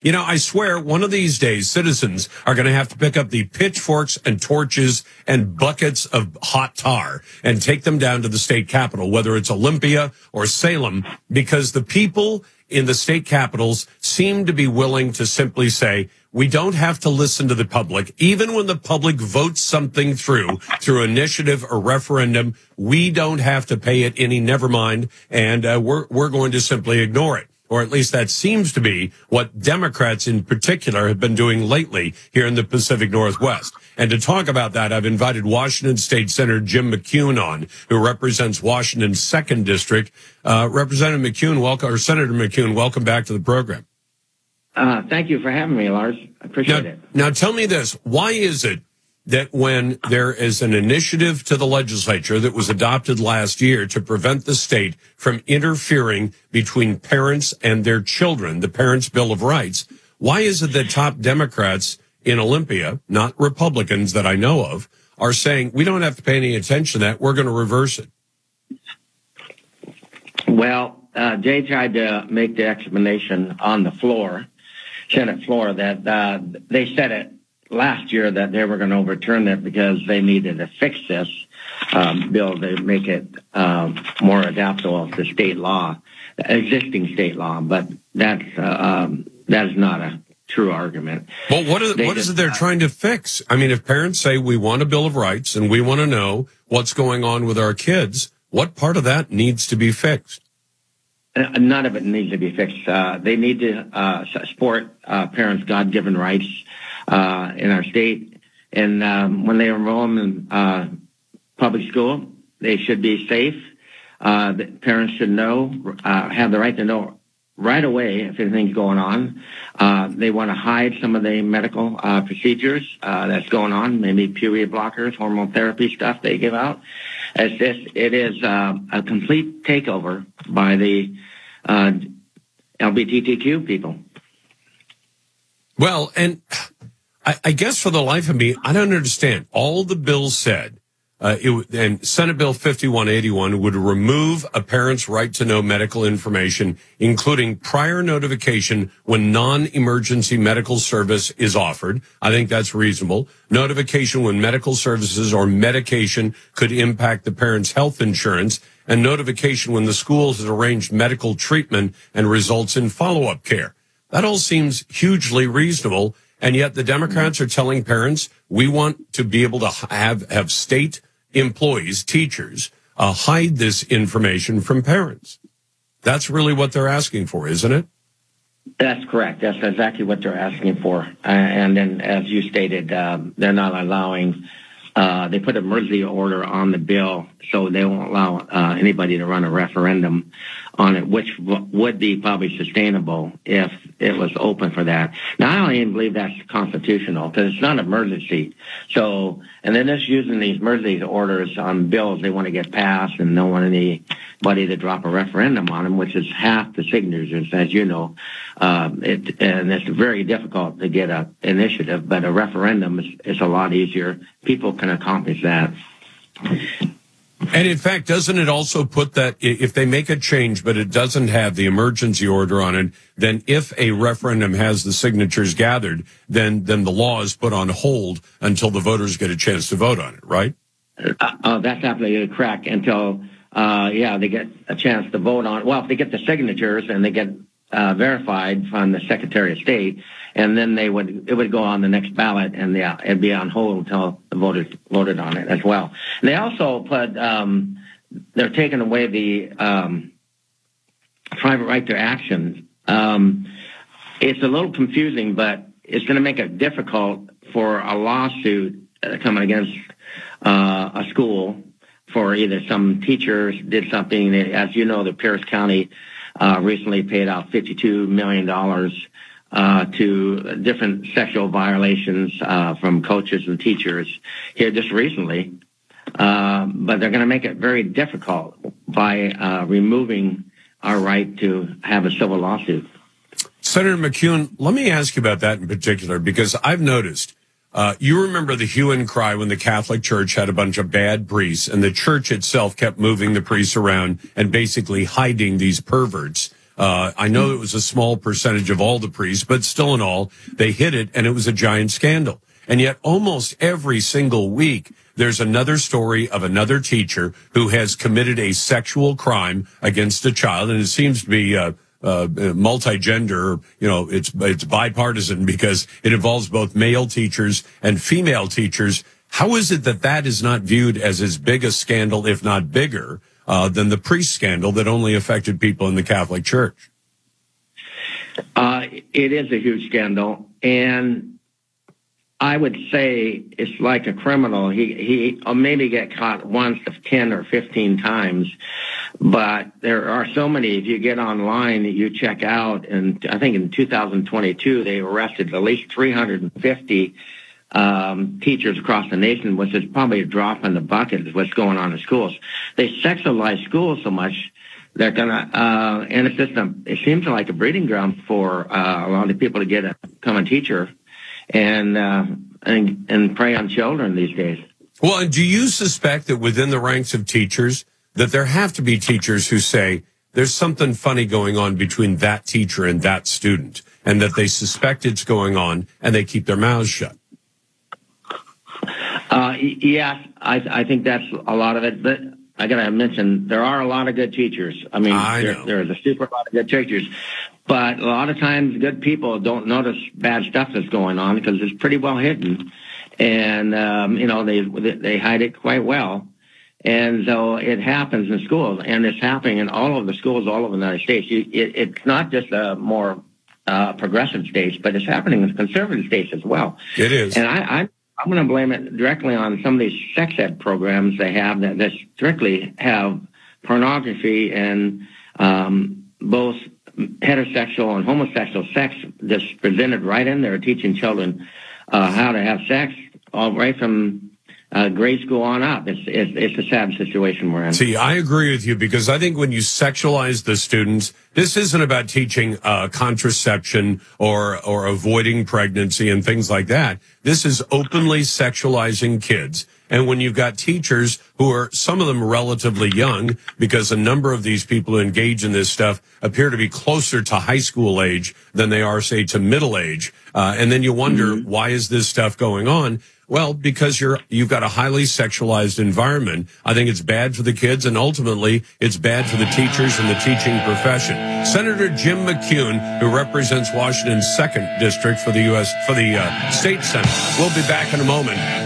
You know, I swear one of these days, citizens are going to have to pick up the pitchforks and torches and buckets of hot tar and take them down to the state capitol, whether it's Olympia or Salem, because the people in the state capitals seem to be willing to simply say, we don't have to listen to the public. Even when the public votes something through initiative or referendum, we don't have to pay it any never mind, and we're going to simply ignore it. Or at least that seems to be what Democrats in particular have been doing lately here in the Pacific Northwest. And to talk about that, I've invited Washington State Senator Jim McCune on, who represents Washington's 2nd District. Representative McCune, welcome, or Senator McCune, welcome back to the program. Thank you for having me, Lars. I appreciate it. Now tell me this. Why is it that when there is an initiative to the legislature that was adopted last year to prevent the state from interfering between parents and their children, the Parents' Bill of Rights, why is it that top Democrats in Olympia, not Republicans that I know of, are saying we don't have to pay any attention to that, we're going to reverse it? Well, Jay tried to make the explanation on the floor, Senate floor, that they said it last year that they were going to overturn it because they needed to fix this bill to make it more adaptable to state law, existing state law. But that is not a true argument. Well, what is it they're trying to fix? I mean, if parents say we want a Bill of Rights and we want to know what's going on with our kids, what part of that needs to be fixed? None of it needs to be fixed. They need to support parents' God-given rights in our state. And when they enroll them in public school, they should be safe. The parents should know, have the right to know right away if anything's going on. They want to hide some of the medical procedures that's going on, maybe period blockers, hormone therapy stuff they give out. It is a complete takeover by the LGBTQ people. Well, and I guess for the life of me, I don't understand. All the bill said, and Senate Bill 5181 would remove a parent's right to know medical information, including prior notification when non-emergency medical service is offered. I think that's reasonable. Notification when medical services or medication could impact the parent's health insurance, and notification when the school has arranged medical treatment and results in follow-up care. That all seems hugely reasonable. And yet the Democrats are telling parents, we want to be able to have state employees, teachers, hide this information from parents. That's really what they're asking for, isn't it? That's correct. That's exactly what they're asking for. And then, as you stated, they're not allowing, they put an emergency order on the bill, so they won't allow anybody to run a referendum on it, which would be probably sustainable if it was open for that. Now, I don't even believe that's constitutional because it's not an emergency. So, and then just using these emergency orders on bills they want to get passed and don't want anybody to drop a referendum on them, which is half the signatures, as you know. And it's very difficult to get an initiative, but a referendum is a lot easier. People can accomplish that. And in fact, doesn't it also put that if they make a change, but it doesn't have the emergency order on it, then if a referendum has the signatures gathered, then the law is put on hold until the voters get a chance to vote on it, right? That's absolutely correct. Until, they get a chance to vote on it. Well, if they get the signatures and they get verified from the Secretary of State, and then it would go on the next ballot, and it'd be on hold until the voters voted on it as well. And they also put they're taking away the private right to action. It's a little confusing, but it's going to make it difficult for a lawsuit coming against a school for either some teachers did something. As you know, the Pierce County recently paid out $52 million to different sexual violations from coaches and teachers here just recently. But they're going to make it very difficult by removing our right to have a civil lawsuit. Senator McCune, let me ask you about that in particular, because I've noticed, you remember the hue and cry when the Catholic Church had a bunch of bad priests and the church itself kept moving the priests around and basically hiding these perverts I know it was a small percentage of all the priests, but still in all, they hid it, and it was a giant scandal. And yet almost every single week, there's another story of another teacher who has committed a sexual crime against a child, and it seems to be multi-gender. You know, it's bipartisan because it involves both male teachers and female teachers. How is it that that is not viewed as big a scandal, if not bigger, than the priest scandal that only affected people in the Catholic Church? It is a huge scandal, and I would say it's like a criminal. He maybe get caught once of 10 or 15 times, but there are so many. If you get online, you check out, and I think in 2022 they arrested at least 350 teachers across the nation, which is probably a drop in the bucket of what's going on in schools. They sexualize schools so much. They're gonna, and it's just it seems like a breeding ground for a lot of people to become a teacher and prey on children these days. Well, and do you suspect that within the ranks of teachers that there have to be teachers who say there's something funny going on between that teacher and that student, and that they suspect it's going on and they keep their mouths shut? Yes, I think that's a lot of it, but I got to mention there are a lot of good teachers. I mean, there's a super lot of good teachers, but a lot of times good people don't notice bad stuff that's going on because it's pretty well hidden, and they hide it quite well, and so it happens in schools, and it's happening in all of the schools all over the United States. It's not just a more progressive states, but it's happening in conservative states as well. It is, and I'm going to blame it directly on some of these sex ed programs they have that strictly have pornography and both heterosexual and homosexual sex just presented right in there, teaching children how to have sex, all right from grade school on up. It's a sad situation we're in. See, I agree with you because I think when you sexualize the students, this isn't about teaching contraception or avoiding pregnancy and things like that. This is openly sexualizing kids. And when you've got teachers who are, some of them relatively young, because a number of these people who engage in this stuff appear to be closer to high school age than they are, say, to middle age. And then you wonder, why is this stuff going on? Well, because you've got a highly sexualized environment. I think it's bad for the kids, and ultimately it's bad for the teachers and the teaching profession. Senator Jim McCune, who represents Washington's 2nd District for the state Senate, will be back in a moment.